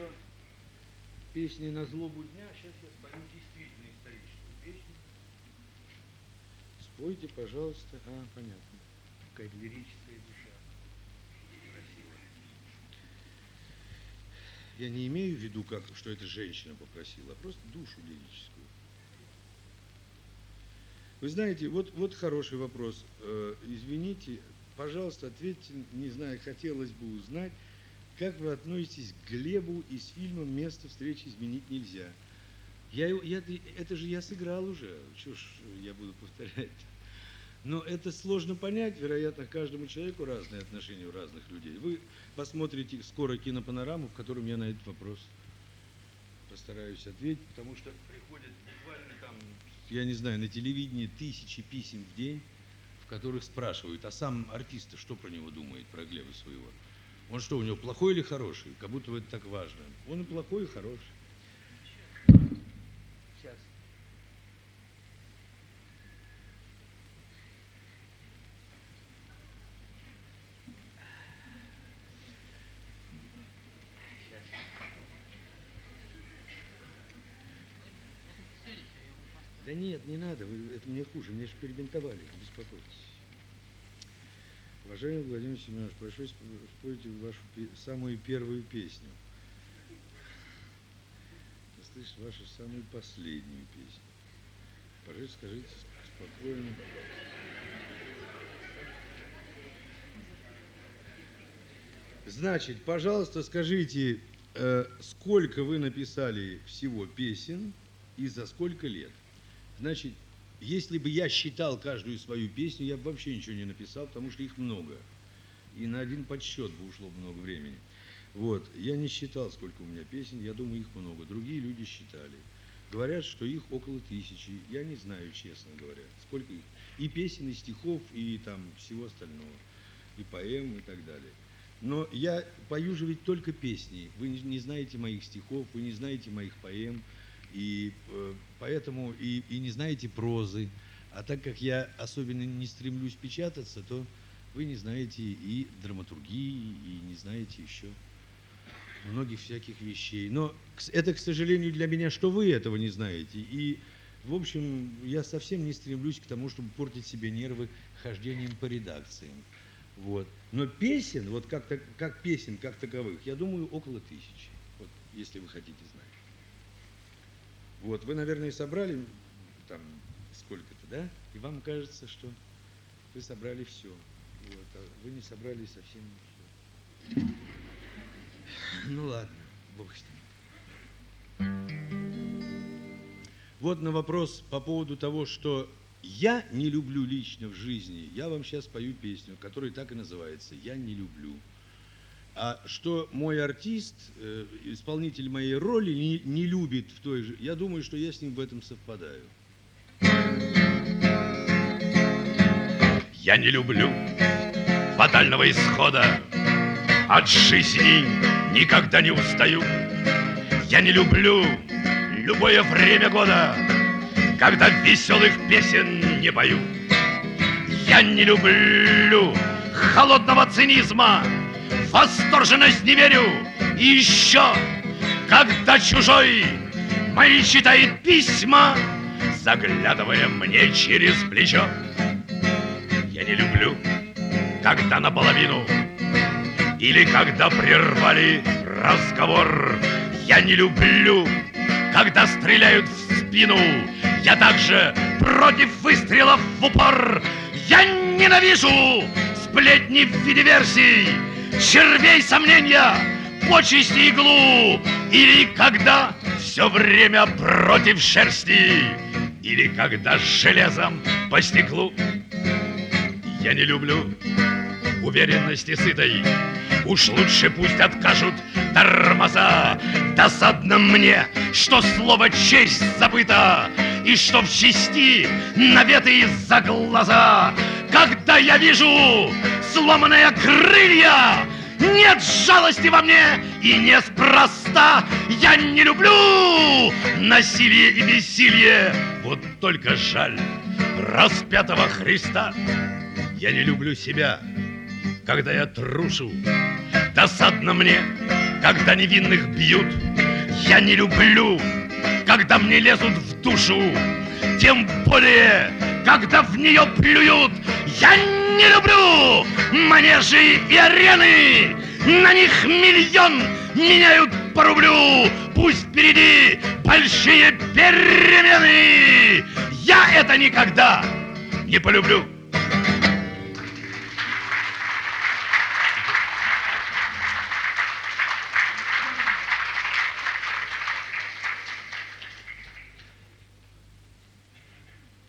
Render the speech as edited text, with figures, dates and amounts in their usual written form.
что песни на злобу дня, сейчас я спою действительно историческую песню. Спойте, пожалуйста. Понятно. Какая-то лирическая душа. Красиво. Я не имею в виду, что эта женщина попросила, а просто душу лирическую. Вы знаете, вот хороший вопрос. Извините, пожалуйста, ответьте, не знаю, хотелось бы узнать, как вы относитесь к Глебу из фильма «Место встречи изменить нельзя». Это же я сыграл уже, чего ж я буду повторять. Но это сложно понять, вероятно, каждому человеку разные отношения у разных людей. Вы посмотрите скоро кинопанораму, в котором я на этот вопрос постараюсь ответить, потому что приходят буквально там, я не знаю, на телевидении тысячи писем в день, в которых спрашивают, а сам артист что про него думает, про Глеба своего? Он что, у него плохой или хороший? Как будто это так важно. Он и плохой, и хороший. Сейчас. Да нет, не надо, это мне хуже, мне же перебинтовали, не беспокойтесь. Уважаемый Владимир Семенович, прошу спойте вашу самую первую песню. Я слышу вашу самую последнюю песню. Пожалуйста, скажите спокойно. Значит, пожалуйста, скажите, сколько вы написали всего песен и за сколько лет? Значит, если бы я считал каждую свою песню, я бы вообще ничего не написал, потому что их много. И на один подсчет бы ушло много времени. Вот. Я не считал, сколько у меня песен, я думаю, их много. Другие люди считали. Говорят, что их около 1000. Я не знаю, честно говоря, сколько их. И песен, и стихов, и там всего остального. И поэм, и так далее. Но я пою же ведь только песни. Вы не знаете моих стихов, вы не знаете моих поэм. И поэтому и не знаете прозы. А так как я особенно не стремлюсь печататься, то вы не знаете и драматургии, и не знаете еще многих всяких вещей. Но это, к сожалению, для меня, что вы этого не знаете. И, в общем, я совсем не стремлюсь к тому, чтобы портить себе нервы хождением по редакциям. Вот. Но песен, вот как песен, как таковых, я думаю, около 1000, вот, если вы хотите знать. Вот, вы, наверное, собрали там сколько-то, да? И вам кажется, что вы собрали все. Вот, а вы не собрали совсем все. Ну ладно, бог с ним. Вот на вопрос по поводу того, что я не люблю лично в жизни, я вам сейчас пою песню, которая так и называется «Я не люблю». А что мой артист, исполнитель моей роли, не любит в той же... Я думаю, что я с ним в этом совпадаю. Я не люблю фатального исхода, от жизни никогда не устаю. Я не люблю любое время года, когда веселых песен не пою. Я не люблю холодного цинизма, восторженность не верю. И еще, когда чужой мои читает письма, заглядывая мне через плечо. Я не люблю, когда наполовину или когда прервали разговор. Я не люблю, когда стреляют в спину. Я также против выстрелов в упор. Я ненавижу сплетни в виде версий, червей сомнения, почести иглу. Или когда все время против шерсти, или когда с железом по стеклу. Я не люблю уверенности сытой, уж лучше пусть откажут тормоза. Досадно мне, что слово «честь» забыто, и что в чести наветы за глаза. Когда я вижу сломанные крылья, нет жалости во мне, и неспроста. Я не люблю насилие и бессилие, вот только жаль распятого Христа. Я не люблю себя, когда я трушу. Досадно мне, когда невинных бьют. Я не люблю, когда мне лезут в душу, тем более, когда в нее плюют. Я не люблю манежи и арены, на них миллион меняют по рублю. Пусть впереди большие перемены, я это никогда не полюблю.